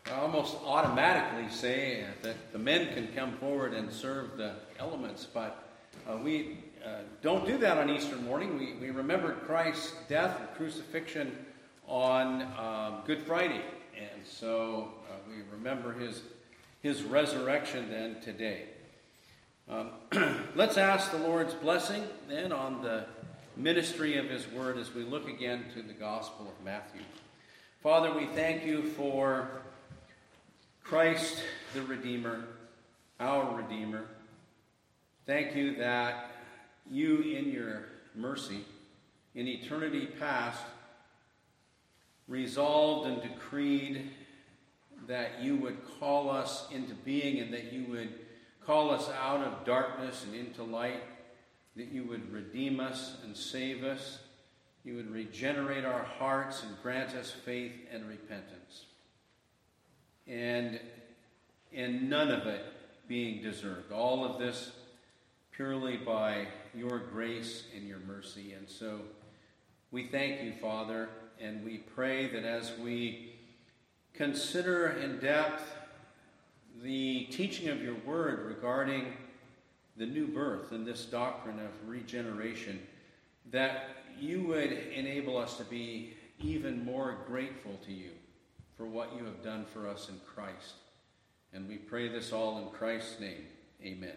almost automatically say that the men can come forward and serve the elements, but we don't do that on Easter morning. We remember Christ's death and crucifixion on Good Friday, and so we remember his resurrection then today. Let's ask the Lord's blessing then on the ministry of his word as we look again to the Gospel of Matthew. Father, we thank you for Christ the Redeemer, our Redeemer. Thank you that you, in your mercy, in eternity past, resolved and decreed that you would call us into being and that you would call us out of darkness and into light, that you would redeem us and save us, you would regenerate our hearts and grant us faith and repentance. And none of it being deserved. All of this purely by your grace and your mercy. And so we thank you, Father, and we pray that as we consider in depth the teaching of your word regarding the new birth and this doctrine of regeneration, that you would enable us to be even more grateful to you for what you have done for us in Christ. And we pray this all in Christ's name. Amen.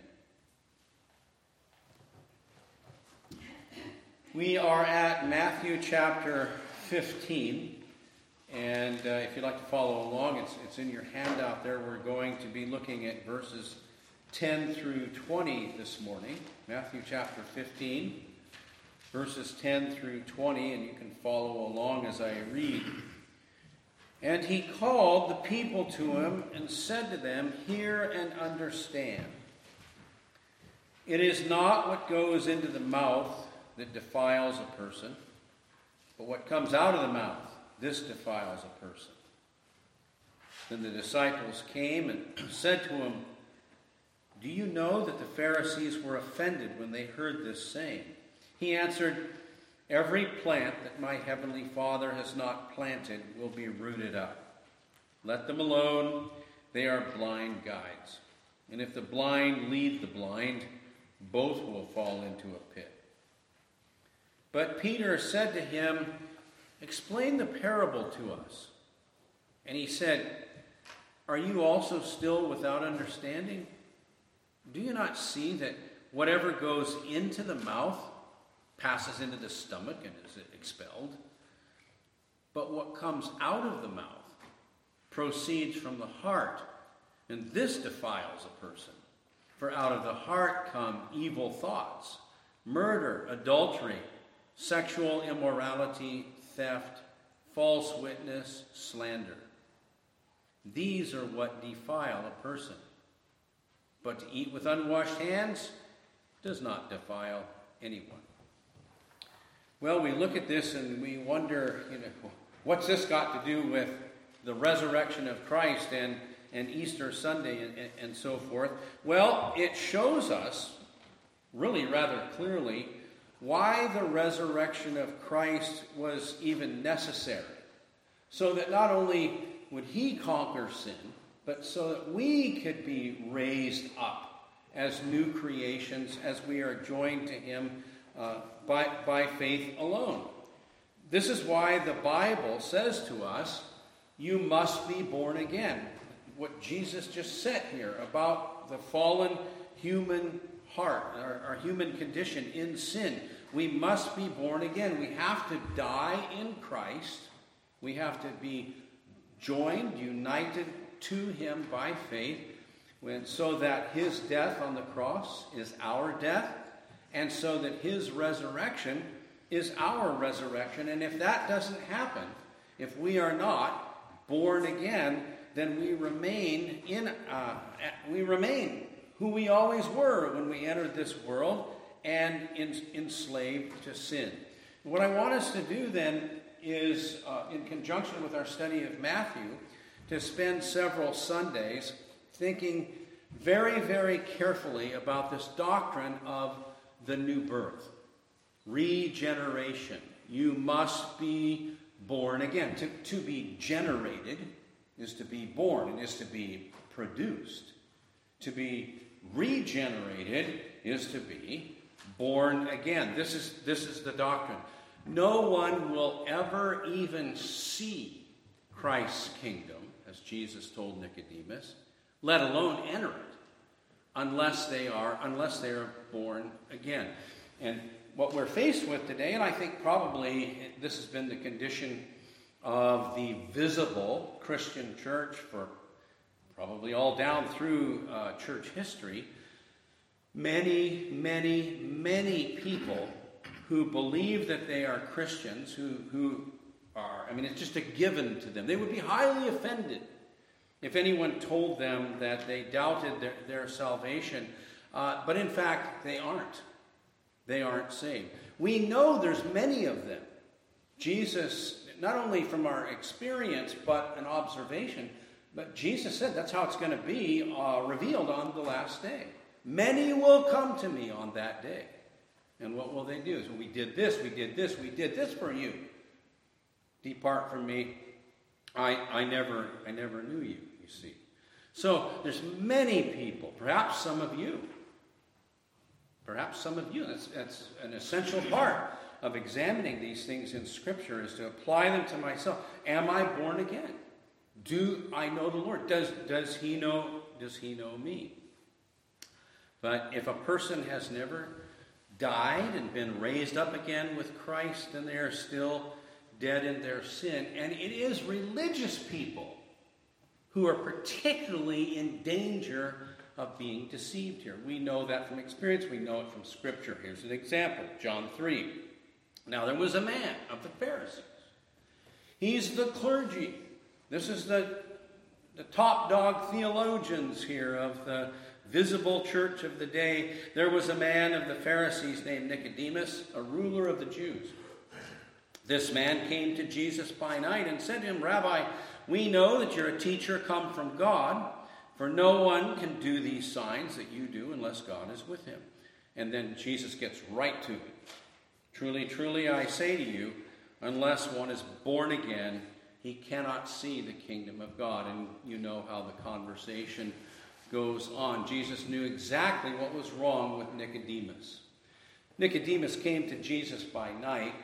We are at Matthew chapter 15. And if you'd like to follow along, it's in your handout there. We're going to be looking at verses 10 through 20 this morning. Matthew chapter 15, verses 10 through 20, and you can follow along as I read. And he called the people to him and said to them, "Hear and understand. It is not what goes into the mouth that defiles a person, but what comes out of the mouth, this defiles a person." Then the disciples came and said to him, "Do you know that the Pharisees were offended when they heard this saying?" He answered, "Every plant that my heavenly Father has not planted will be rooted up. Let them alone, they are blind guides. And if the blind lead the blind, both will fall into a pit." But Peter said to him, "Explain the parable to us." And he said, "Are you also still without understanding? Do you not see that whatever goes into the mouth passes into the stomach and is expelled? But what comes out of the mouth proceeds from the heart, and this defiles a person. For out of the heart come evil thoughts, murder, adultery, sexual immorality, theft, false witness, slander. These are what defile a person. But to eat with unwashed hands does not defile anyone." Well, we look at this and we wonder, what's this got to do with the resurrection of Christ and Easter Sunday and so forth? Well, it shows us really rather clearly why the resurrection of Christ was even necessary. So that not only would he conquer sin, but so that we could be raised up as new creations as we are joined to him by faith alone. This is why the Bible says to us, you must be born again. What Jesus just said here about the fallen human heart, our human condition in sin. We must be born again. We have to die in Christ. We have to be joined, united to him by faith, so that his death on the cross is our death, and so that his resurrection is our resurrection. And if that doesn't happen, if we are not born again, then we remain who we always were when we entered this world, and enslaved to sin. What I want us to do then is, in conjunction with our study of Matthew, to spend several Sundays thinking very, very carefully about this doctrine of the new birth, regeneration. You must be born again. To be generated is to be born. It is to be produced. To be regenerated is to be born again. This is the doctrine. No one will ever even see Christ's kingdom, as Jesus told Nicodemus, let alone enter it, unless they are born again. And what we're faced with today, and I think probably this has been the condition of the visible Christian church for probably all down through church history, many, many, many people who believe that they are Christians, who are, it's just a given to them. They would be highly offended if anyone told them that they doubted their salvation. But in fact, they aren't. They aren't saved. We know there's many of them. Jesus, not only from our experience, but an observation, but Jesus said that's how it's going to be revealed on the last day. Many will come to me on that day. And what will they do? So we did this for you. Depart from me. I never knew you, you see. So there's many people, perhaps some of you. That's an essential part of examining these things in Scripture, is to apply them to myself. Am I born again? Do I know the Lord? Does he know me? But if a person has never died and been raised up again with Christ, then they are still dead in their sin. And it is religious people who are particularly in danger of being deceived here. We know that from experience. We know it from Scripture. Here's an example. John 3. Now there was a man of the Pharisees. He's the clergy. This is the top dog theologians here of the visible church of the day. There was a man of the Pharisees named Nicodemus, a ruler of the Jews. This man came to Jesus by night and said to him, Rabbi, we know that you're a teacher come from God, for no one can do these signs that you do unless God is with him. And then Jesus gets right to it. Truly, truly, I say to you, unless one is born again, he cannot see the kingdom of God. And you know how the conversation goes on. Jesus knew exactly what was wrong with Nicodemus. Nicodemus came to Jesus by night,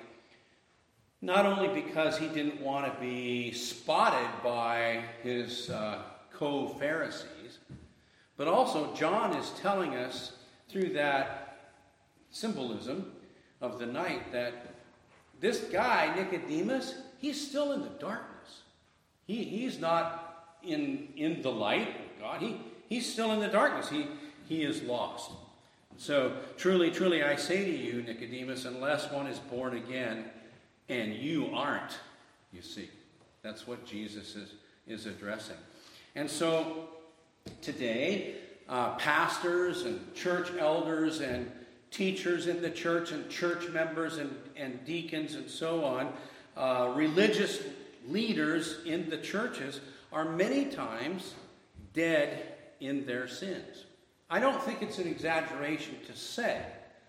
not only because he didn't want to be spotted by his co-Pharisees, but also John is telling us through that symbolism of the night that this guy, Nicodemus, he's still in the darkness. He's not in the light of God. He's still in the darkness. He is lost. So, truly, truly, I say to you, Nicodemus, unless one is born again, and you aren't, you see. That's what Jesus is addressing. And so, today, pastors and church elders and teachers in the church and church members and deacons and so on, religious leaders in the churches are many times dead in their sins. I don't think it's an exaggeration to say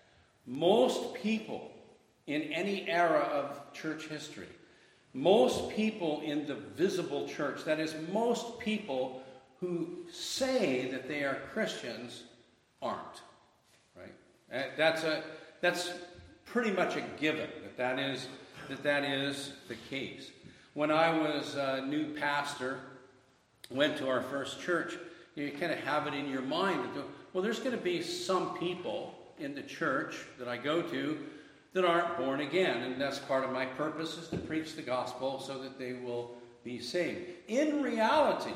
most people in any era of church history, most people in the visible church, that is, most people who say that they are Christians, aren't. Right? That's pretty much a given that is the case. When I was a new pastor, went to our first church, you kind of have it in your mind that, well, there's going to be some people in the church that I go to that aren't born again, and that's part of my purpose, is to preach the gospel so that they will be saved. In reality,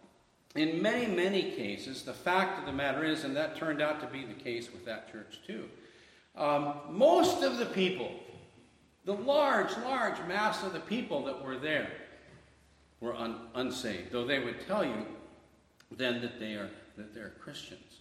in many, many cases, the fact of the matter is, and that turned out to be the case with that church too, most of the people, the large mass of the people that were there were unsaved, though they would tell you then that they're Christians.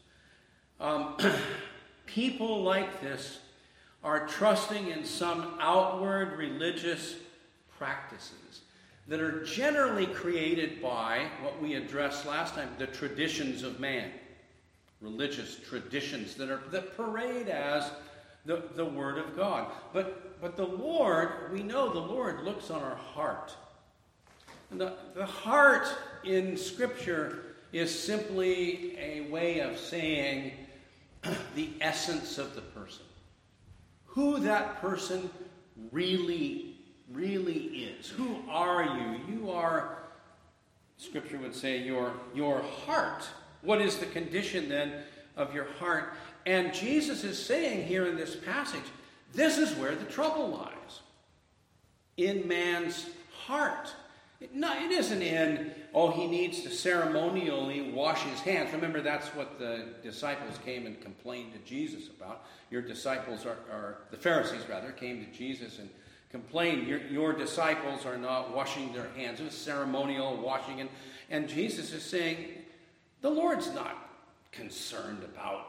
People like this are trusting in some outward religious practices that are generally created by what we addressed last time, the traditions of man. Religious traditions that parade as the Word of God. But the Lord, we know the Lord looks on our heart. The heart in Scripture is simply a way of saying the essence of the person. Who that person really is. Who are you? You are, Scripture would say, your heart. What is the condition then of your heart? And Jesus is saying here in this passage, this is where the trouble lies. In man's heart. It isn't in, he needs to ceremonially wash his hands. Remember, that's what the disciples came and complained to Jesus about. Your disciples the Pharisees rather, came to Jesus and complained, your disciples are not washing their hands. It was ceremonial washing. And Jesus is saying, the Lord's not concerned about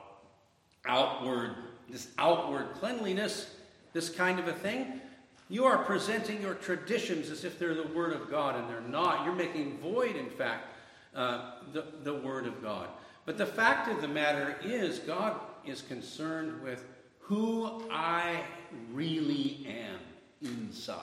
this outward cleanliness, this kind of a thing. You are presenting your traditions as if they're the Word of God, and they're not. You're making void, in fact, the Word of God. But the fact of the matter is, God is concerned with who I really am inside.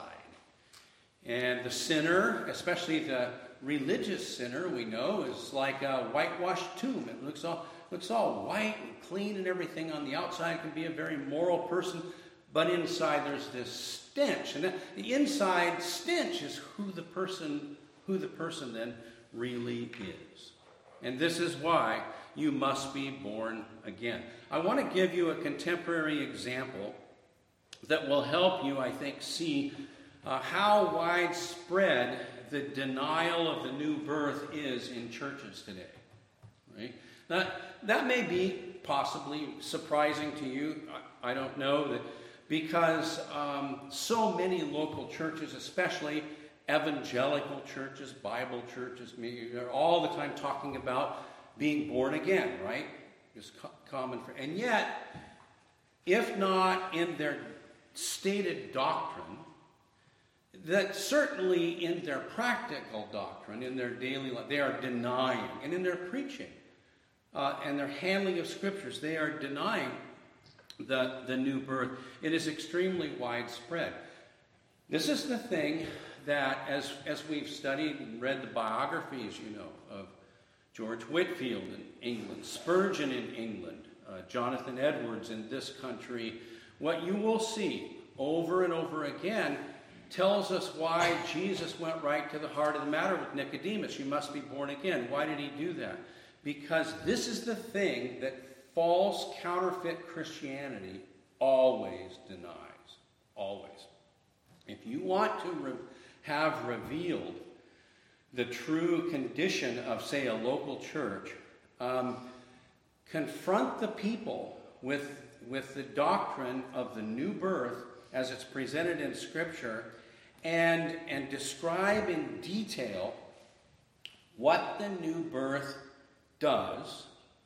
And the sinner, especially the religious sinner, we know, is like a whitewashed tomb. It looks all white and clean and everything on the outside. It can be a very moral person, but inside there's this stench. And the inside stench is who the person then really is. And this is why you must be born again. I want to give you a contemporary example that will help you, I think, see how widespread the denial of the new birth is in churches today. Right? Now, that may be possibly surprising to you. I don't know, that because so many local churches, especially evangelical churches, Bible churches, are all the time talking about being born again, right? It's common and yet, if not in their stated doctrine, that certainly in their practical doctrine, in their daily life, they are denying, and in their preaching and their handling of scriptures, they are denying the new birth. It is extremely widespread. This is the thing that, as we've studied and read the biographies, of George Whitefield in England, Spurgeon in England, Jonathan Edwards in this country, what you will see over and over again tells us why Jesus went right to the heart of the matter with Nicodemus. You must be born again. Why did he do that? Because this is the thing that false, counterfeit Christianity always denies. Always. If you want to have revealed the true condition of, say, a local church, confront the people with the doctrine of the new birth as it's presented in Scripture, and describe in detail what the new birth does,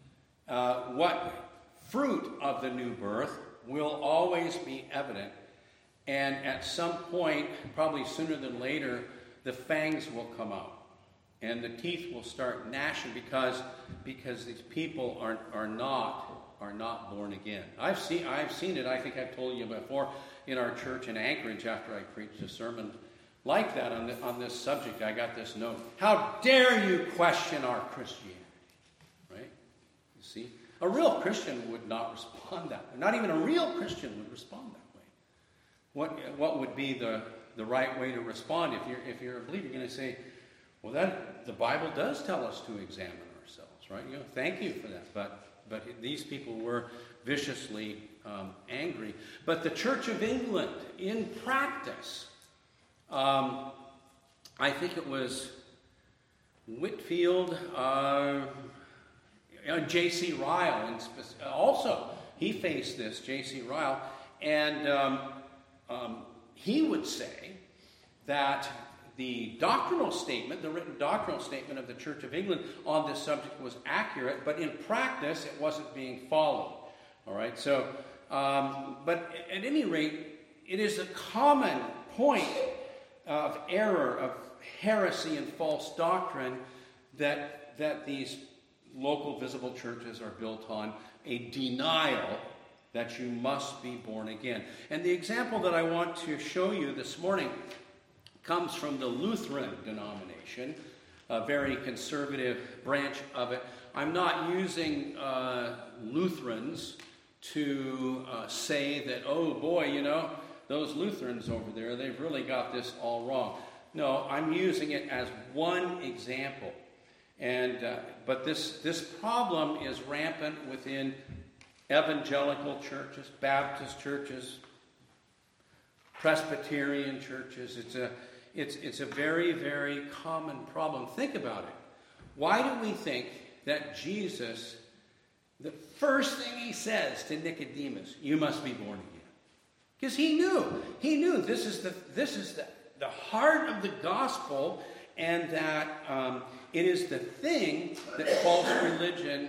what fruit of the new birth will always be evident, and at some point, probably sooner than later, the fangs will come out, and the teeth will start gnashing because these people are not born again. I've seen it. I think I've told you before in our church in Anchorage after I preached a sermon like that on this subject. I got this note: "How dare you question our Christianity?" Right? You see, a real Christian would not respond that way. Not even a real Christian would respond that way. What would be the right way to respond if you're a believer? You're going to say, "Well, that the Bible does tell us to examine ourselves, right? Thank you for that." But these people were viciously angry. But the Church of England, in practice, I think it was Whitefield, J.C. Ryle, and also he faced this, J.C. Ryle, and he would say that the doctrinal statement, the written doctrinal statement of the Church of England on this subject was accurate, but in practice it wasn't being followed. All right, so, but at any rate, it is a common point of error, of heresy and false doctrine that these local visible churches are built on, a denial that you must be born again. And the example that I want to show you this morning comes from the Lutheran denomination, a very conservative branch of it. I'm not using Lutherans to say that, oh boy, you know, those Lutherans over there, they've really got this all wrong. No, I'm using it as one example. And but this problem is rampant within evangelical churches, Baptist churches, Presbyterian churches. It's a very, very common problem. Think about it. Why do we think that Jesus, the first thing he says to Nicodemus, you must be born again? Because he knew this is the heart of the gospel, and that it is the thing that false religion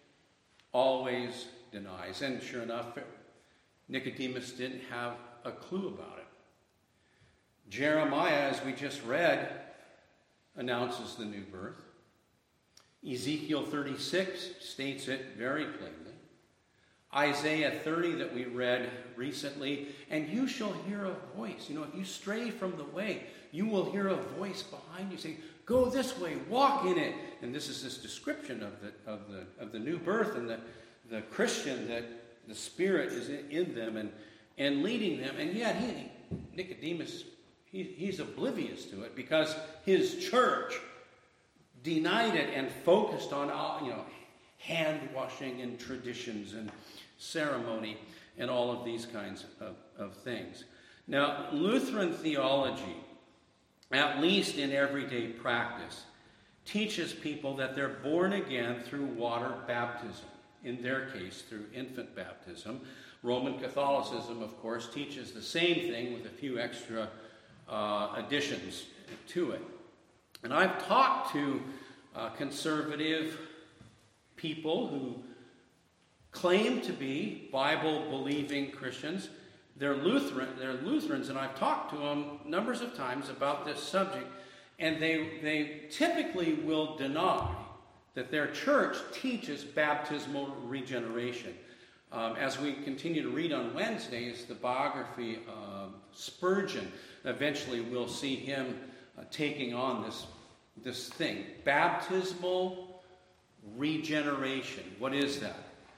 always denies. And sure enough, Nicodemus didn't have a clue about it. Jeremiah, as we just read, announces the new birth. Ezekiel 36 states it very plainly. Isaiah 30 that we read recently, and you shall hear a voice. You know, if you stray from the way, you will hear a voice behind you saying, go this way, walk in it. And this is this description of the new birth and the Christian, that the Spirit is in them and leading them. And yet Nicodemus, he's oblivious to it because his church denied it and focused on, hand washing and traditions and ceremony and all of these kinds of things. Now, Lutheran theology, at least in everyday practice, teaches people that they're born again through water baptism. In their case, through infant baptism. Roman Catholicism, of course, teaches the same thing with a few extra additions to it. And I've talked to conservative people who claim to be Bible-believing Christians. They're Lutherans, and I've talked to them numbers of times about this subject, and they typically will deny that their church teaches baptismal regeneration. As we continue to read on Wednesdays, the biography of Spurgeon, eventually we'll see him taking on this thing, baptismal regeneration. What is that?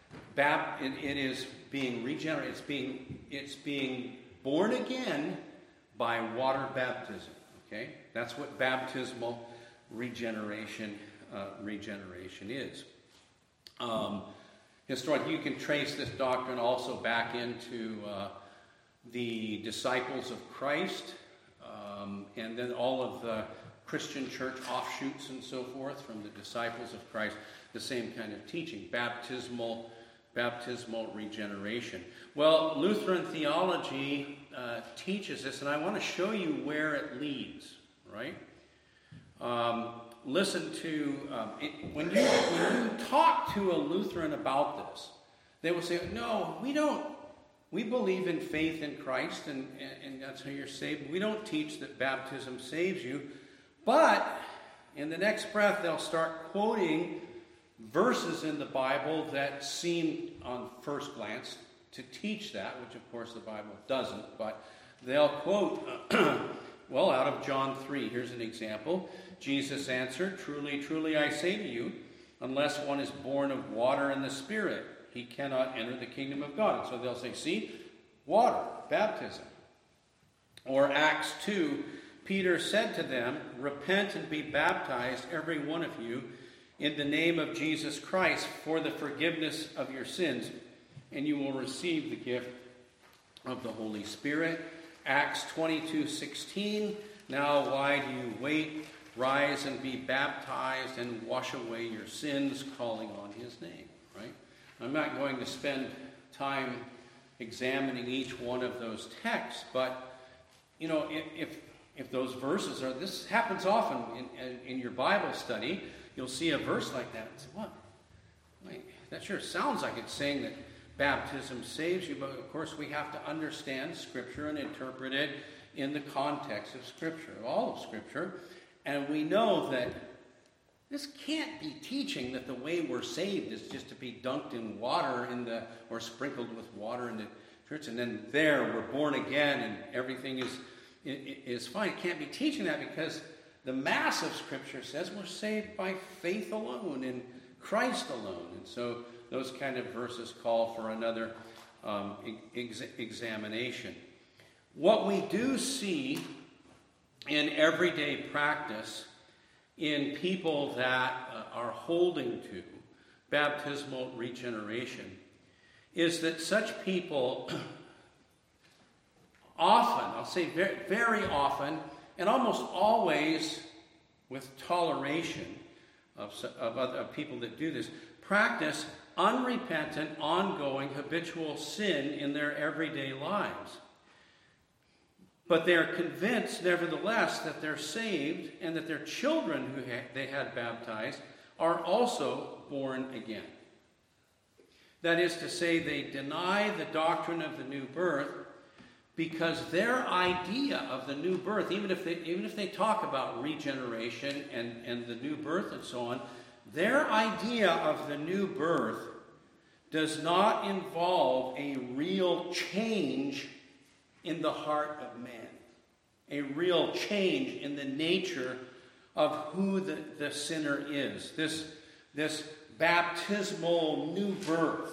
It is being regenerated. It's being born again by water baptism. Okay, that's what baptismal regeneration is. Historically, you can trace this doctrine also back into the disciples of Christ, and then all of the Christian church offshoots and so forth from the disciples of Christ. The same kind of teaching, baptismal regeneration. Well, Lutheran theology teaches this, and I want to show you where it leads, right? Listen to, when you talk to a Lutheran about this, they will say, no, we don't. We believe in faith in Christ, and that's how you're saved. We don't teach that baptism saves you. But in the next breath, they'll start quoting verses in the Bible that seem, on first glance, to teach that, which of course the Bible doesn't. But they'll quote, well, out of John 3. Here's an example. Jesus answered, truly, truly, I say to you, unless one is born of water and the Spirit, he cannot enter the kingdom of God. And so they'll say, see, water, baptism. Or Acts 2, Peter said to them, repent and be baptized, every one of you, in the name of Jesus Christ for the forgiveness of your sins, and you will receive the gift of the Holy Spirit. Acts 22:16, now why do you wait? Rise and be baptized and wash away your sins, calling on his name. Right? I'm not going to spend time examining each one of those texts, but you know, if those verses are, this happens often in your Bible study, you'll see a verse like that and say, what? Wait, that sure sounds like it's saying that baptism saves you, but of course we have to understand Scripture and interpret it in the context of Scripture, all of Scripture. And we know that this can't be teaching that the way we're saved is just to be dunked in water or sprinkled with water in the church, and then there we're born again and everything is fine. It can't be teaching that because the mass of Scripture says we're saved by faith alone in Christ alone. And so those kind of verses call for another examination. What we do see in everyday practice in people that are holding to baptismal regeneration is that such people often, I'll say very, very often, and almost always with toleration of people that do this, practice unrepentant, ongoing, habitual sin in their everyday lives. But they are convinced, nevertheless, that they're saved and that their children who they had baptized are also born again. That is to say, they deny the doctrine of the new birth because their idea of the new birth, even if they talk about regeneration and the new birth and so on, their idea of the new birth does not involve a real change in the heart of man, a real change in the nature of who the sinner is. This baptismal new birth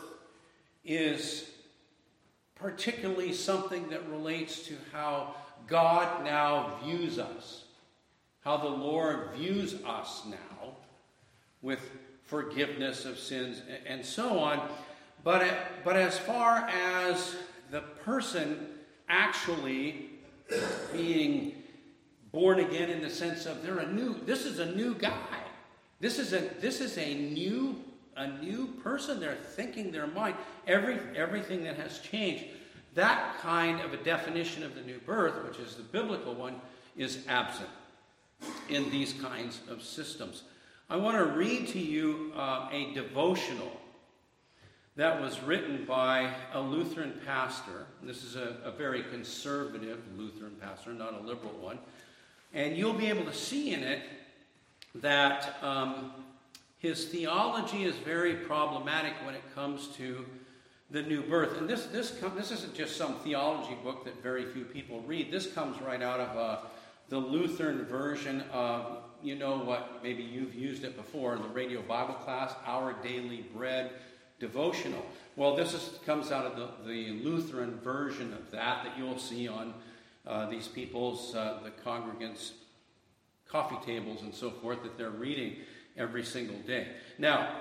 is particularly something that relates to how God now views us, how the Lord views us now with forgiveness of sins and so on. But as far as the person actually being born again in the sense of this is a new guy. This is a new person. They're thinking their mind. Everything that has changed. That kind of a definition of the new birth, which is the biblical one, is absent in these kinds of systems. I want to read to you a devotional that was written by a Lutheran pastor. This is a very conservative Lutheran pastor, not a liberal one. And you'll be able to see in it that his theology is very problematic when it comes to the new birth. And this isn't just some theology book that very few people read. This comes right out of the Lutheran version of, you know what, maybe you've used it before, the radio Bible class, Our Daily Bread devotional. Well, comes out of the Lutheran version of that you'll see on these people's, the congregants' coffee tables and so forth that they're reading every single day. Now,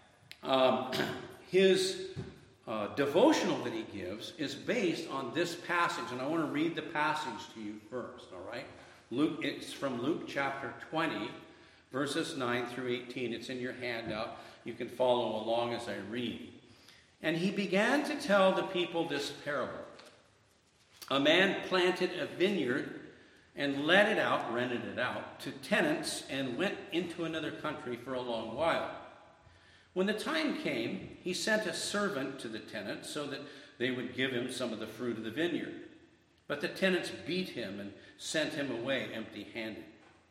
his devotional that he gives is based on this passage, and I want to read the passage to you first, all right? It's from Luke chapter 20, verses 9 through 18. It's in your handout. You can follow along as I read. And he began to tell the people this parable. A man planted a vineyard and rented it out to tenants and went into another country for a long while. When the time came, he sent a servant to the tenants so that they would give him some of the fruit of the vineyard. But the tenants beat him and sent him away empty-handed.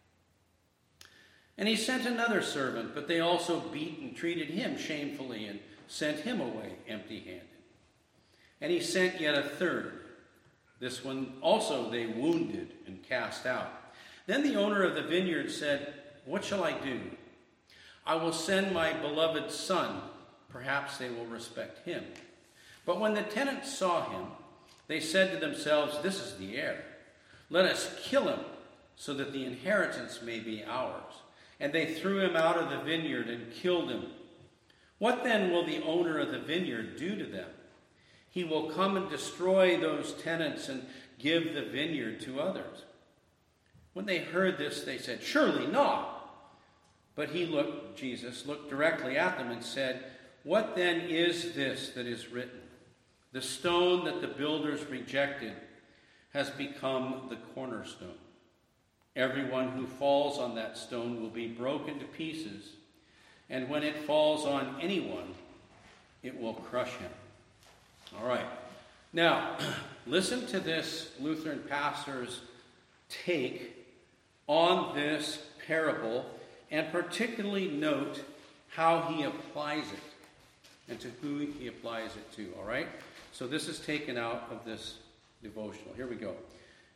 And he sent another servant, but they also beat and treated him shamefully and sent him away empty-handed. And he sent yet a third. This one also they wounded and cast out. Then the owner of the vineyard said, "What shall I do? I will send my beloved son. Perhaps they will respect him." But when the tenants saw him, they said to themselves, "This is the heir. Let us kill him so that the inheritance may be ours." And they threw him out of the vineyard and killed him. What then will the owner of the vineyard do to them? He will come and destroy those tenants and give the vineyard to others. When they heard this, they said, "Surely not." But Jesus looked directly at them and said, "What then is this that is written? The stone that the builders rejected has become the cornerstone. Everyone who falls on that stone will be broken to pieces, and when it falls on anyone, it will crush him." All right. Now, listen to this Lutheran pastor's take on this parable, and particularly note how he applies it and to who he applies it to. All right? So this is taken out of this devotional. Here we go.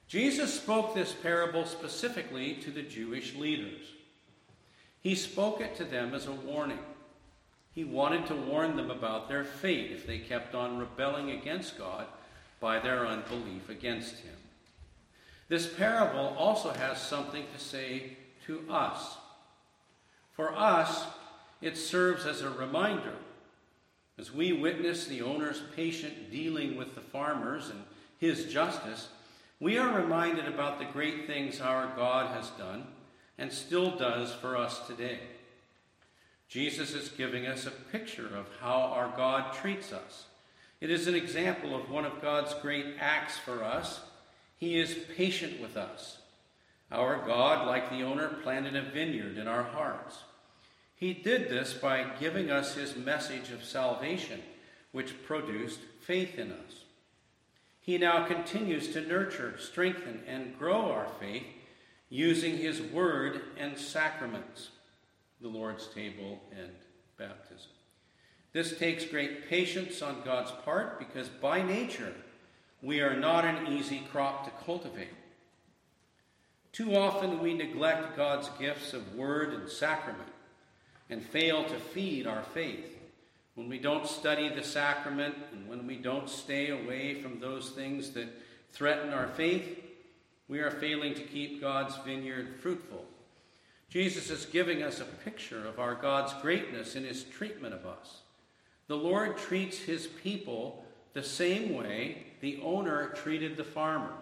Jesus spoke this parable specifically to the Jewish leaders. He spoke it to them as a warning. He wanted to warn them about their fate if they kept on rebelling against God by their unbelief against him. This parable also has something to say to us. For us, it serves as a reminder. As we witness the owner's patient dealing with the farmers and his justice, we are reminded about the great things our God has done and still does for us today. Jesus is giving us a picture of how our God treats us. It is an example of one of God's great acts for us. He is patient with us. Our God, like the owner, planted a vineyard in our hearts. He did this by giving us his message of salvation, which produced faith in us. He now continues to nurture, strengthen, and grow our faith using his word and sacraments, the Lord's table and baptism. This takes great patience on God's part because by nature we are not an easy crop to cultivate. Too often we neglect God's gifts of word and sacrament and fail to feed our faith. When we don't study the sacrament and when we don't stay away from those things that threaten our faith, we are failing to keep God's vineyard fruitful. Jesus is giving us a picture of our God's greatness in his treatment of us. The Lord treats his people the same way the owner treated the farmers.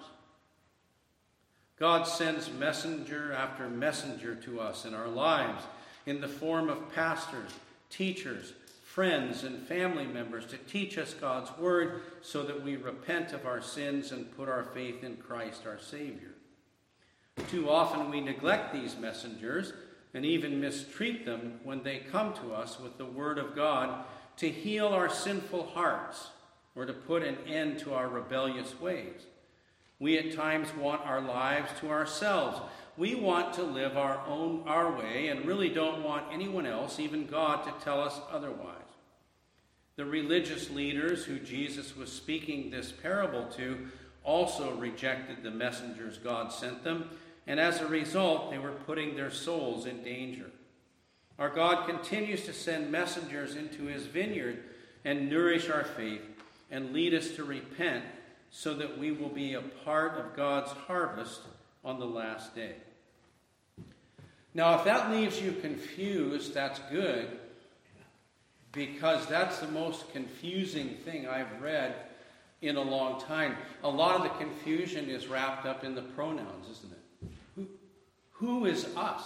God sends messenger after messenger to us in our lives in the form of pastors, teachers, friends, and family members to teach us God's word so that we repent of our sins and put our faith in Christ our Savior. Too often we neglect these messengers and even mistreat them when they come to us with the word of God to heal our sinful hearts or to put an end to our rebellious ways. We at times want our lives to ourselves. We want to live our way and really don't want anyone else, even God, to tell us otherwise. The religious leaders who Jesus was speaking this parable to also rejected the messengers God sent them, and as a result, they were putting their souls in danger. Our God continues to send messengers into his vineyard and nourish our faith and lead us to repent so that we will be a part of God's harvest on the last day. Now, if that leaves you confused, that's good, because that's the most confusing thing I've read in a long time. A lot of the confusion is wrapped up in the pronouns, isn't it? Who is us?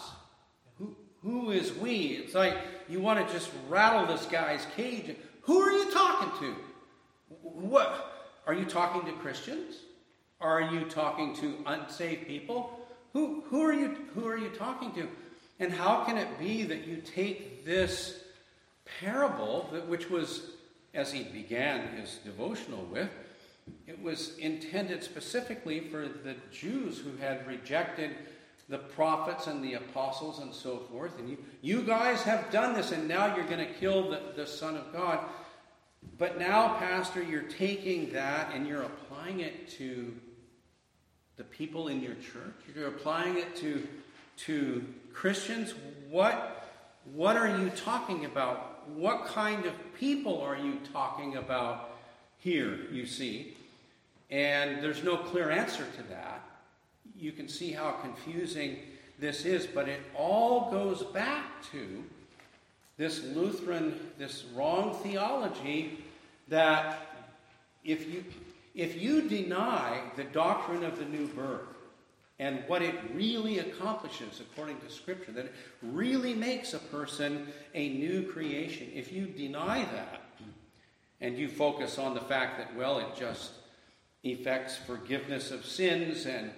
Who is we? It's like you want to just rattle this guy's cage. Who are you talking to? What? Are you talking to Christians? Are you talking to unsaved people? Who are you talking to? And how can it be that you take this parable, which was, as he began his devotional with, it was intended specifically for the Jews who had rejected the prophets and the apostles and so forth. And you guys have done this, and now you're going to kill the Son of God. But now, Pastor, you're taking that and you're applying it to the people in your church. You're applying it to Christians. What are you talking about? What kind of people are you talking about here, you see? And there's no clear answer to that. You can see how confusing this is, but it all goes back to this this wrong theology that if you deny the doctrine of the new birth and what it really accomplishes according to Scripture, that it really makes a person a new creation, if you deny that and you focus on the fact that, well, it just effects forgiveness of sins and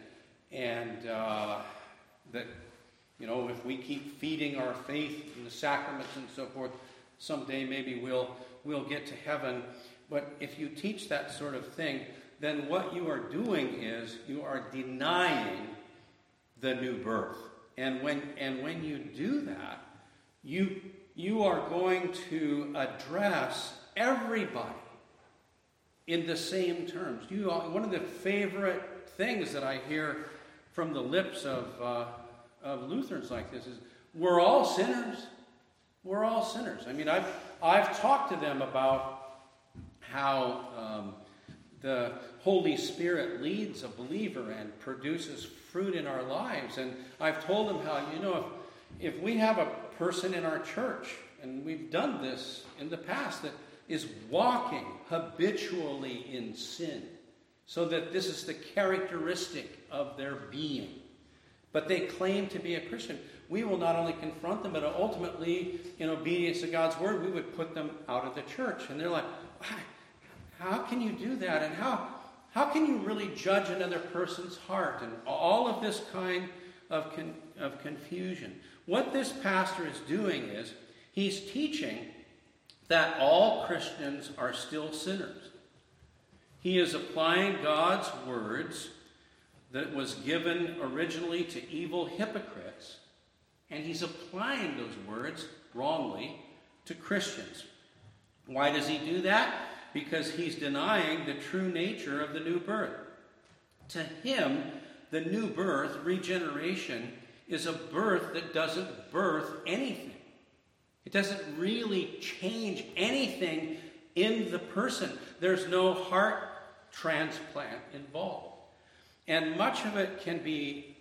that, you know, if we keep feeding our faith in the sacraments and so forth, someday maybe we'll get to heaven. But if you teach that sort of thing, then what you are doing is you are denying the new birth. And when you do that, you are going to address everybody in the same terms. One of the favorite things that I hear from the lips of Lutherans like this is, we're all sinners. We're all sinners. I mean, I've talked to them about how the Holy Spirit leads a believer and produces fruit in our lives. And I've told them how, if we have a person in our church, and we've done this in the past, that is walking habitually in sin, so that this is the characteristic of their being, but they claim to be a Christian, we will not only confront them, but ultimately, in obedience to God's word, we would put them out of the church. And they're like, how can you do that? And how can you really judge another person's heart? And all of this kind of confusion. What this pastor is doing is, he's teaching that all Christians are still sinners. He is applying God's words that was given originally to evil hypocrites, and he's applying those words wrongly to Christians. Why does he do that? Because he's denying the true nature of the new birth. To him, the new birth, regeneration, is a birth that doesn't birth anything. It doesn't really change anything in the person. There's no heart transplant involved. And much of it can be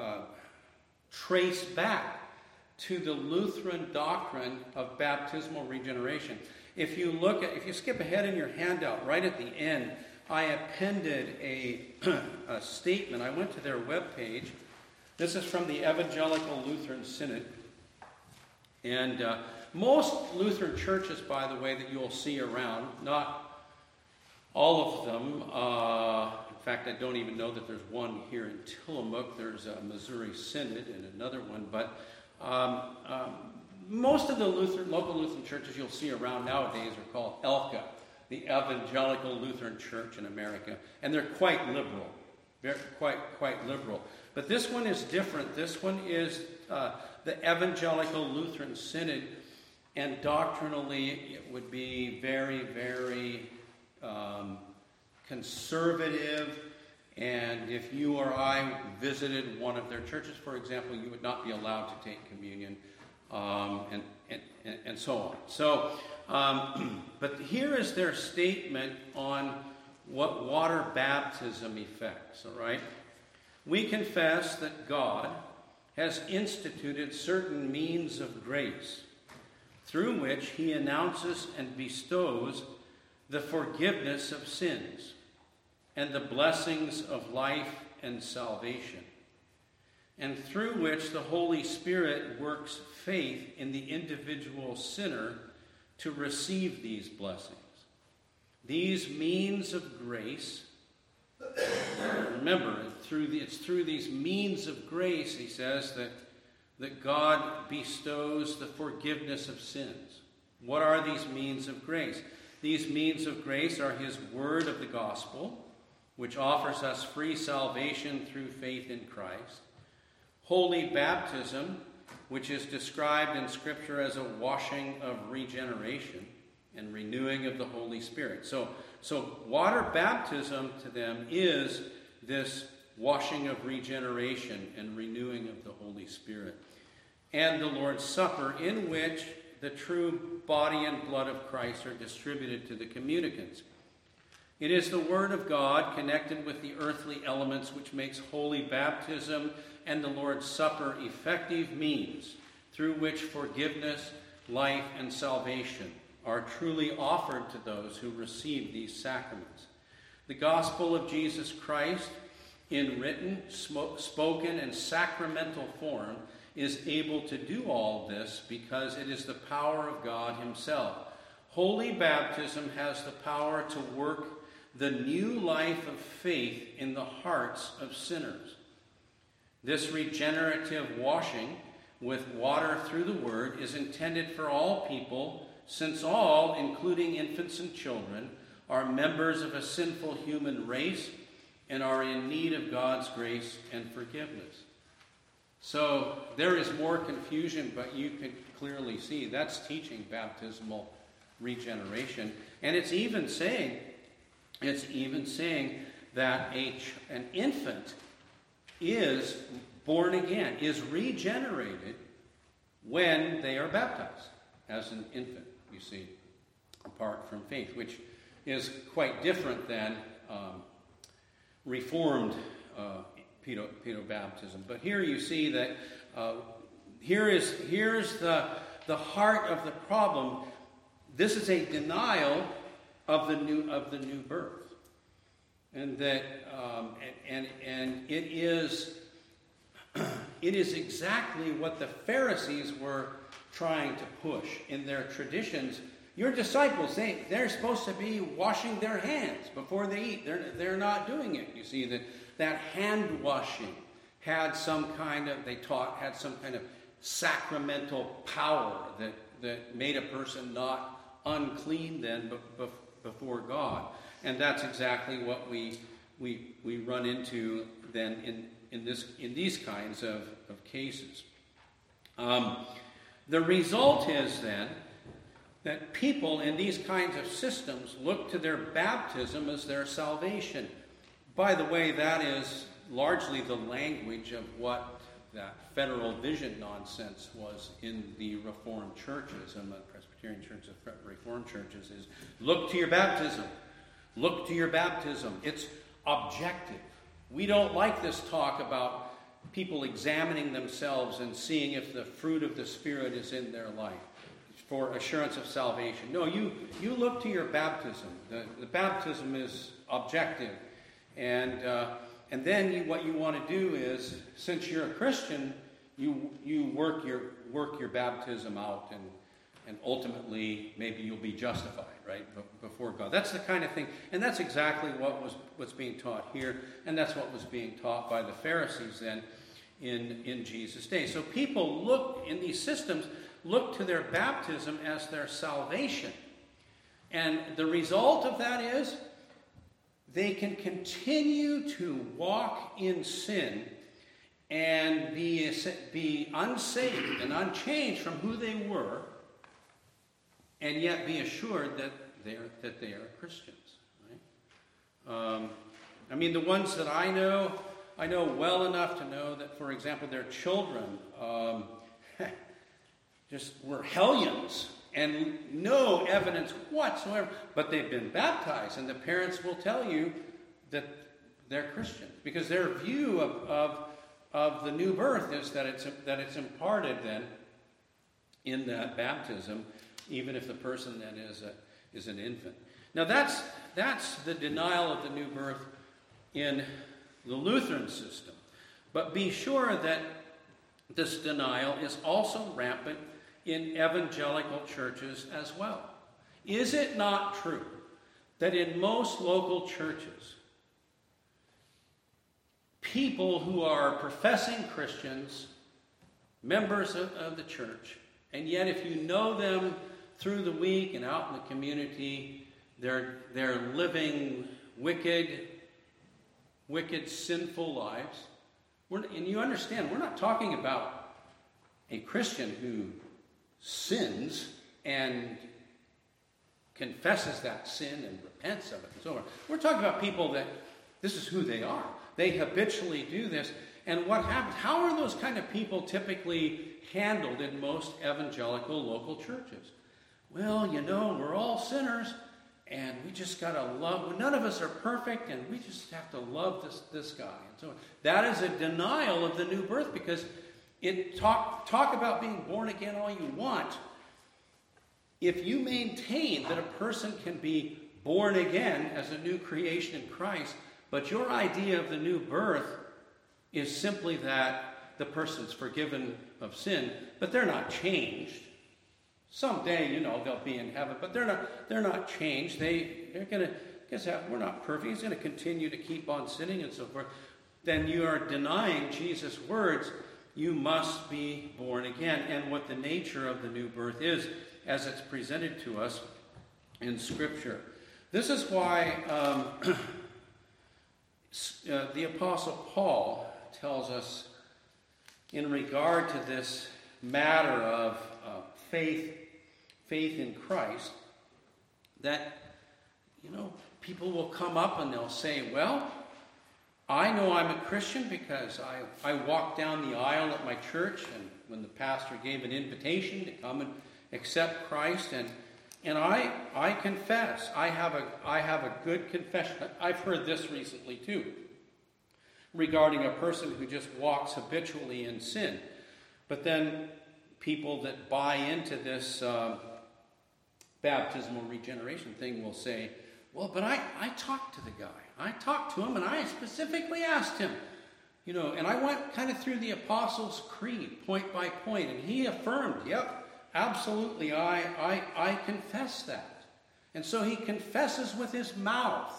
traced back to the Lutheran doctrine of baptismal regeneration. If you skip ahead in your handout, right at the end, I appended a statement. I went to their webpage. This is from the Evangelical Lutheran Synod. And most Lutheran churches, by the way, that you'll see around, not all of them, in fact, I don't even know that there's one here in Tillamook. There's a Missouri Synod and another one, but most of the local Lutheran churches you'll see around nowadays are called ELCA, the Evangelical Lutheran Church in America, and they're quite liberal, quite liberal. But this one is different. This one is the Evangelical Lutheran Synod, and doctrinally it would be very, very conservative. And if you or I visited one of their churches, for example, you would not be allowed to take communion, and so on. So, but here is their statement on what water baptism effects, all right? We confess that God has instituted certain means of grace through which he announces and bestows the forgiveness of sins and the blessings of life and salvation, and through which the Holy Spirit works faith in the individual sinner to receive these blessings. These means of grace, remember, it's through these means of grace, he says, that God bestows the forgiveness of sins. What are these means of grace? These means of grace are his word of the gospel, which offers us free salvation through faith in Christ. Holy baptism, which is described in Scripture as a washing of regeneration and renewing of the Holy Spirit. So water baptism to them is this washing of regeneration and renewing of the Holy Spirit. And the Lord's Supper, in which the true body and blood of Christ are distributed to the communicants. It is the Word of God connected with the earthly elements which makes holy baptism and the Lord's Supper effective means through which forgiveness, life, and salvation are truly offered to those who receive these sacraments. The gospel of Jesus Christ, in written, spoken, and sacramental form, is able to do all this because it is the power of God himself. Holy baptism has the power to work the new life of faith in the hearts of sinners. This regenerative washing with water through the Word is intended for all people, since all, including infants and children, are members of a sinful human race and are in need of God's grace and forgiveness. So there is more confusion, but you can clearly see that's teaching baptismal regeneration. And it's even saying that an infant is born again, is regenerated when they are baptized as an infant, you see, apart from faith, which is quite different than Reformed pedobaptism. But here you see that here's the heart of the problem. This is a denial of the new birth, and that and it is exactly what the Pharisees were trying to push in their traditions. Your disciples, they're supposed to be washing their hands before they eat. They're not doing it. You see that hand washing had some kind of sacramental power that made a person not unclean then before God. And that's exactly what we run into then in these kinds of cases. The result is then that people in these kinds of systems look to their baptism as their salvation. By the way, that is largely the language of what that federal vision nonsense was in the Reformed churches, and the Presbyterian churches, Reformed churches, is look to your baptism. Look to your baptism. It's objective. We don't like this talk about people examining themselves and seeing if the fruit of the Spirit is in their life for assurance of salvation. No, you look to your baptism. The baptism is objective. And then what you want to do is, since you're a Christian, you work your baptism out, and ultimately maybe you'll be justified, right, before God. That's the kind of thing, and that's exactly what's being taught here, and that's what was being taught by the Pharisees then in Jesus' day. So people look in these systems, look to their baptism as their salvation. And the result of that is they can continue to walk in sin and be unsaved and unchanged from who they were, and yet be assured that they are Christians. Right? I mean, the ones that I know well enough to know that, for example, their children just were hellions and no evidence whatsoever, but they've been baptized, and the parents will tell you that they're Christians because their view of the new birth is that it's imparted then in that baptism, even if the person then is an infant. Now that's the denial of the new birth in the Lutheran system. But be sure that this denial is also rampant in evangelical churches as well. Is it not true that in most local churches, people who are professing Christians, members of the church, and yet if you know them through the week and out in the community, they're living wicked, sinful lives? And you understand, we're not talking about a Christian who sins and confesses that sin and repents of it and so on. We're talking about people that this is who they are. They habitually do this. And what happens? How are those kind of people typically handled in most evangelical local churches? Well, we're all sinners, and we just got to love. None of us are perfect, and we just have to love this guy and so on. That is a denial of the new birth, because talk about being born again all you want. If you maintain that a person can be born again as a new creation in Christ, but your idea of the new birth is simply that the person's forgiven of sin, but they're not changed. Someday, they'll be in heaven, but they're not changed. They're going to we're not perfect. He's going to continue to keep on sinning and so forth. Then you are denying Jesus' words. You must be born again, and what the nature of the new birth is, as it's presented to us in Scripture. This is why the Apostle Paul tells us, in regard to this matter of faith in Christ, that people will come up and they'll say, well, I know I'm a Christian because I walked down the aisle at my church, and when the pastor gave an invitation to come and accept Christ, and I confess. I have a good confession. I've heard this recently too, regarding a person who just walks habitually in sin. But then people that buy into this baptismal regeneration thing will say, well, but I talked to the guy. I talked to him, and I specifically asked him, and I went kind of through the Apostles' Creed, point by point, and he affirmed, yep, absolutely, I confess that. And so he confesses with his mouth.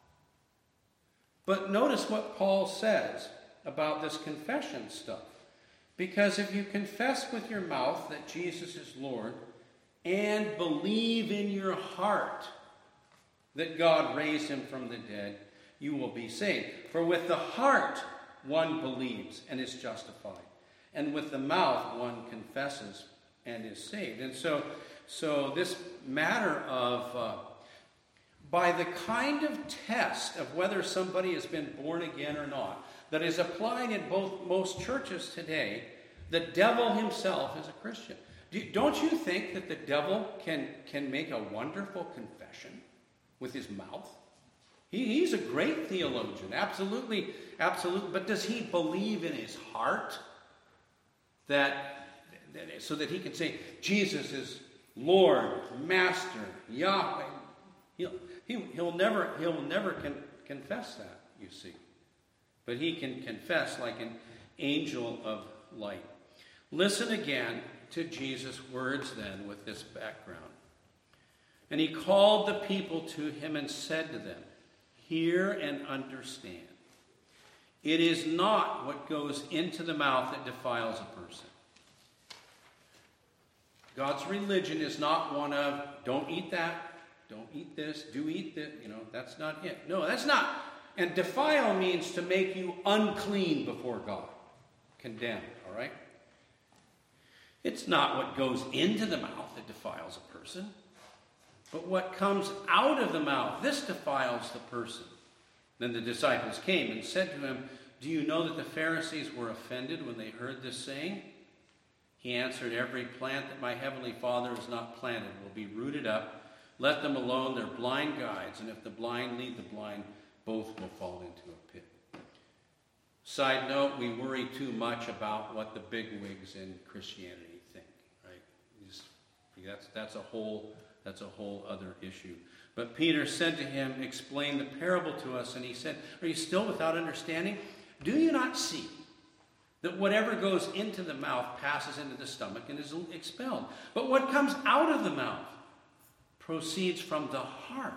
But notice what Paul says about this confession stuff. Because if you confess with your mouth that Jesus is Lord and believe in your heart that God raised him from the dead, you will be saved. For with the heart one believes and is justified, and with the mouth one confesses and is saved. And so this matter of by the kind of test of whether somebody has been born again or not that is applied in most churches today, the devil himself is a Christian. Don't you think that the devil can make a wonderful confession with his mouth? He's a great theologian, absolutely. But does he believe in his heart so that he can say Jesus is Lord, Master, Yahweh? He'll never confess that, you see. But he can confess like an angel of light. Listen again to Jesus' words then with this background. And he called the people to him and said to them, hear and understand. It is not what goes into the mouth that defiles a person. God's religion is not one of, don't eat that, don't eat this, do eat this. That's not it. No, that's not. And defile means to make you unclean before God. Condemned, all right? It's not what goes into the mouth that defiles a person, but what comes out of the mouth. This defiles the person. Then the disciples came and said to him, do you know that the Pharisees were offended when they heard this saying? He answered, every plant that my heavenly Father has not planted will be rooted up. Let them alone, they're blind guides, and if the blind lead the blind, both will fall into a pit. Side note, we worry too much about what the bigwigs in Christianity think, right? That's a whole other issue. But Peter said to him, explain the parable to us, and he said, are you still without understanding? Do you not see that whatever goes into the mouth passes into the stomach and is expelled? But what comes out of the mouth proceeds from the heart.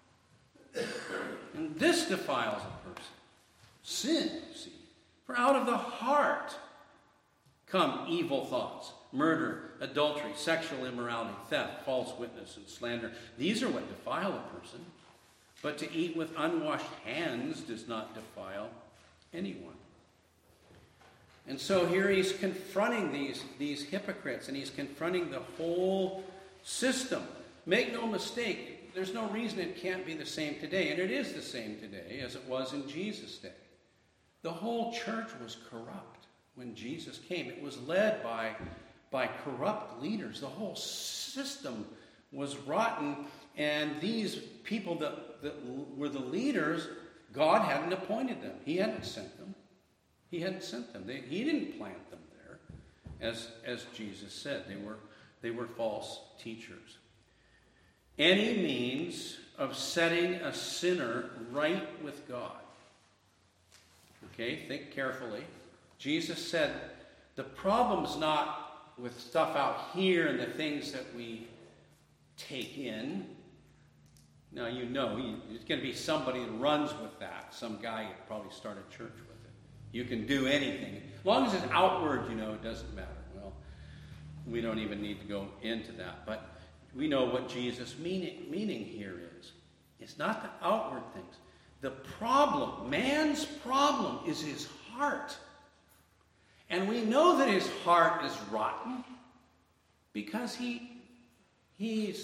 And this defiles a person. Sin, you see. For out of the heart come evil thoughts, murder, adultery, sexual immorality, theft, false witness, and slander. These are what defile a person. But to eat with unwashed hands does not defile anyone. And so here he's confronting these hypocrites, and he's confronting the whole system. Make no mistake, there's no reason it can't be the same today, and it is the same today as it was in Jesus' day. The whole church was corrupt when Jesus came. It was led by corrupt leaders. The whole system was rotten, and these people that were the leaders, God hadn't appointed them. He hadn't sent them. He didn't plant them there, as Jesus said. They were false teachers. Any means of setting a sinner right with God. Okay, think carefully. Jesus said the problem's not with stuff out here and the things that we take in. Now, there's going to be somebody that runs with that. Some guy that probably started church with it. You can do anything. As long as it's outward, it doesn't matter. Well, we don't even need to go into that. But we know what Jesus' meaning here is. It's not the outward things. The problem, man's problem, is his heart. And we know that his heart is rotten because he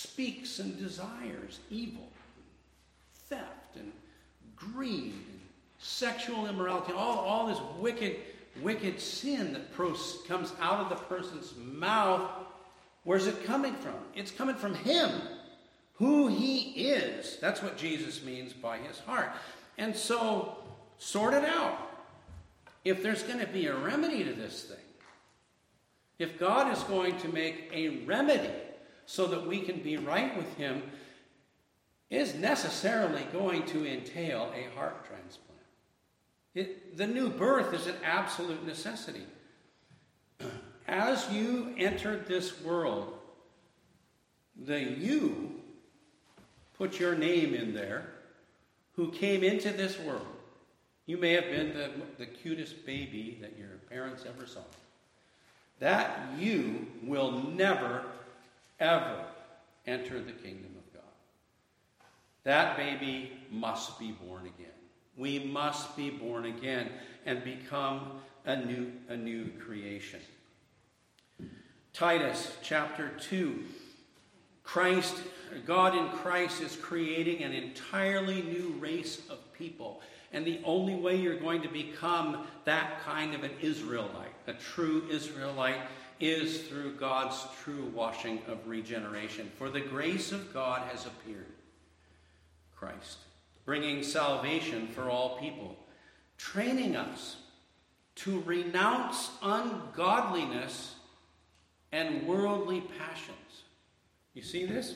speaks and desires evil, theft, and greed, and sexual immorality, all this wicked sin that comes out of the person's mouth, where's it coming from? It's coming from him, who he is. That's what Jesus means by his heart. And so, sort it out. If there's going to be a remedy to this thing, if God is going to make a remedy so that we can be right with him, it is necessarily going to entail a heart transplant. The new birth is an absolute necessity. As you entered this world, you put your name in there, who came into this world. You may have been the cutest baby that your parents ever saw. That you will never, ever enter the kingdom of God. That baby must be born again. We must be born again and become a new creation. Titus chapter 2. God in Christ is creating an entirely new race of people. And the only way you're going to become that kind of an Israelite, a true Israelite, is through God's true washing of regeneration. For the grace of God has appeared, Christ, bringing salvation for all people, training us to renounce ungodliness and worldly passions. You see this?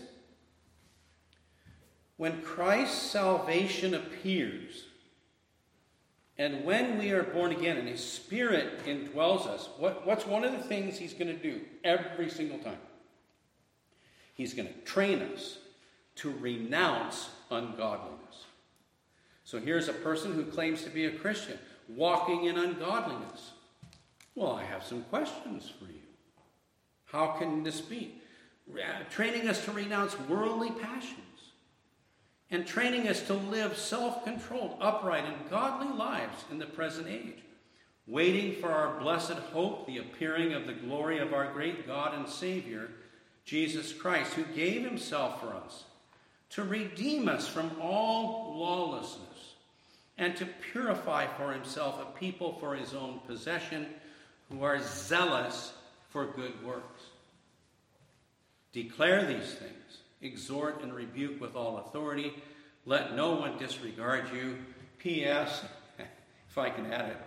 When Christ's salvation appears, and when we are born again and his Spirit indwells us, what's one of the things he's going to do every single time? He's going to train us to renounce ungodliness. So here's a person who claims to be a Christian, walking in ungodliness. Well, I have some questions for you. How can this be? Training us to renounce worldly passions. And training us to live self-controlled, upright, and godly lives in the present age, waiting for our blessed hope, the appearing of the glory of our great God and Savior, Jesus Christ, who gave himself for us to redeem us from all lawlessness and to purify for himself a people for his own possession who are zealous for good works. Declare these things. Exhort and rebuke with all authority. Let no one disregard you. P.S. If I can add it.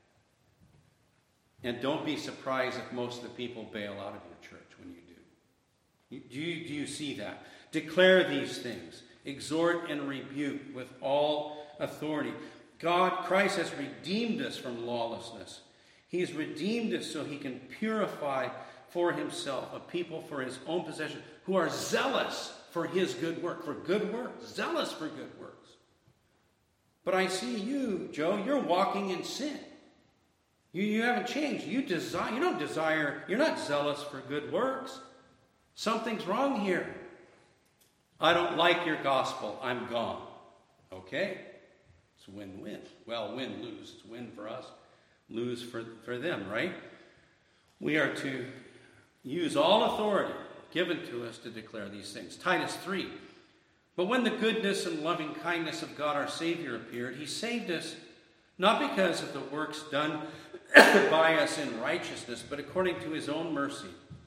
And don't be surprised if most of the people bail out of your church when you do. Do you see that? Declare these things. Exhort and rebuke with all authority. Christ has redeemed us from lawlessness. He's redeemed us so he can purify for himself a people for his own possession who are zealous for his good work, for good works, zealous for good works. But I see you, Joe, you're walking in sin. You haven't changed. You're not zealous for good works. Something's wrong here. I don't like your gospel. I'm gone. Okay? It's win-win. Well, win-lose. It's win for us, lose for them, right? We are to use all authority given to us to declare these things. Titus 3. But when the goodness and loving kindness of God our Savior appeared, he saved us not because of the works done by us in righteousness, but according to his own mercy,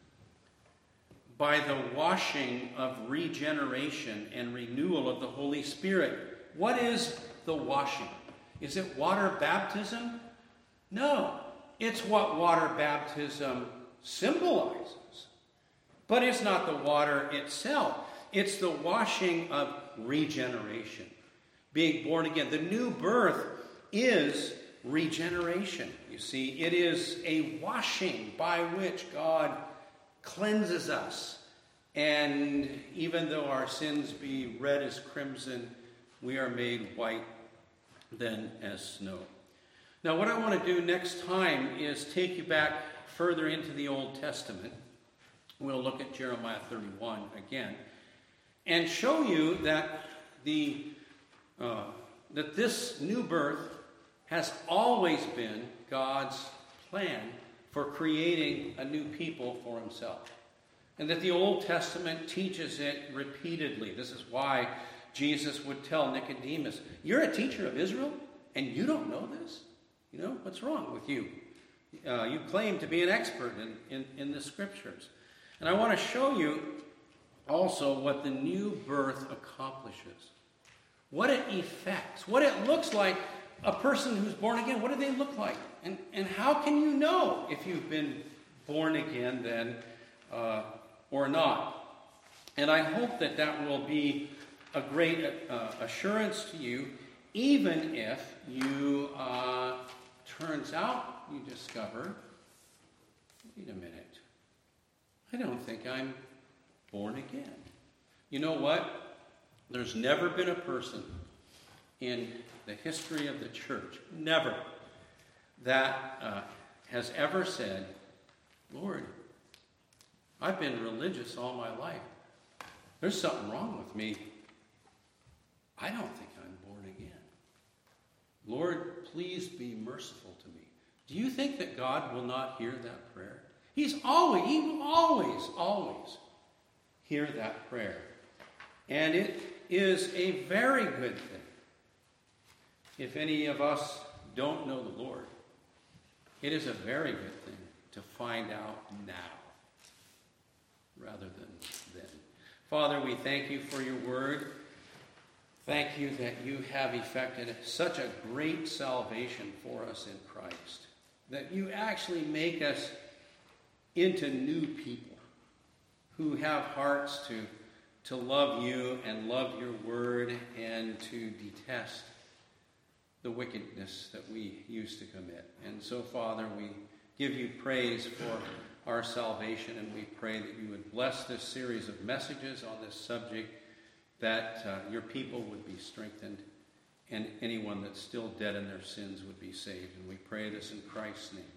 by the washing of regeneration and renewal of the Holy Spirit. What is the washing? Is it water baptism? No. It's what water baptism symbolizes. But it's not the water itself. It's the washing of regeneration. Being born again. The new birth is regeneration. You see, it is a washing by which God cleanses us. And even though our sins be red as crimson, we are made white then as snow. Now, what I want to do next time is take you back further into the Old Testament. We'll look at Jeremiah 31 again and show you that that this new birth has always been God's plan for creating a new people for himself. And that the Old Testament teaches it repeatedly. This is why Jesus would tell Nicodemus, "You're a teacher of Israel, and you don't know this? What's wrong with you? You claim to be an expert in the Scriptures. And I want to show you also what the new birth accomplishes. What it effects. What it looks like. A person who's born again, what do they look like? And how can you know if you've been born again then or not? And I hope that will be a great assurance to you, even if you, turns out you discover, wait a minute, I don't think I'm born again. You know what? There's never been a person in the history of the church, never, that has ever said, Lord, I've been religious all my life. There's something wrong with me. I don't think I'm born again. Lord, please be merciful to me. Do you think that God will not hear that prayer? He will always hear that prayer. And it is a very good thing. If any of us don't know the Lord, it is a very good thing to find out now rather than then. Father, we thank you for your word. Thank you that you have effected such a great salvation for us in Christ, that you actually make us into new people who have hearts to love you and love your word and to detest the wickedness that we used to commit. And so, Father, we give you praise for our salvation, and we pray that you would bless this series of messages on this subject, that your people would be strengthened, and anyone that's still dead in their sins would be saved. And we pray this in Christ's name.